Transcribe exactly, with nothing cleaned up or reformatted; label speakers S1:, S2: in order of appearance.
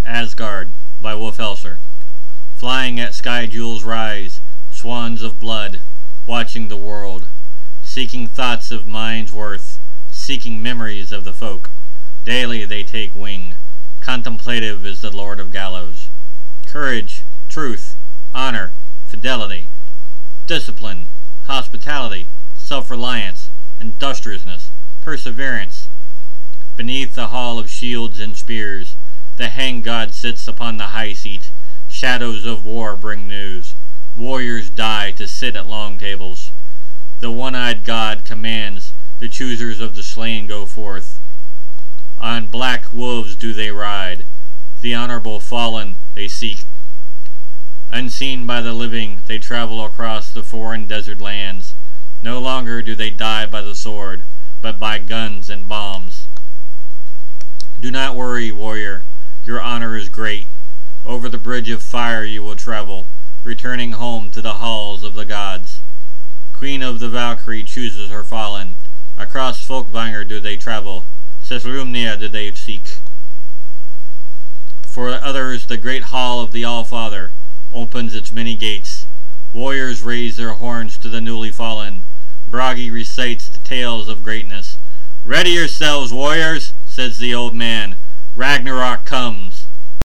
S1: Asgard by Wolf Elser. Flying at sky jewels rise, swans of blood, watching the world, seeking thoughts of mind's worth, seeking memories of the folk. Daily they take wing, contemplative is the Lord of Gallows. Courage, truth, honor, fidelity, discipline, hospitality, self-reliance, industriousness, perseverance. Beneath the hall of shields and spears, the hanged god sits upon the high seat. Shadows of war bring news. Warriors die to sit at long tables. The one-eyed god commands, the choosers of the slain go forth. On black wolves do they ride, the honorable fallen they seek. Unseen by the living, they travel across the foreign desert lands. No longer do they die by the sword, but by guns and bombs. Do not worry, warrior, your honor is great. Over the bridge of fire you will travel, returning home to the halls of the gods. Queen of the Valkyrie chooses her fallen. Across Folkvanger do they travel, Sethlumnia do they seek. For others the great hall of the All-Father opens its many gates. Warriors raise their horns to the newly fallen. Bragi recites the tales of greatness. "Ready yourselves, warriors," says the old man. "Ragnarok comes."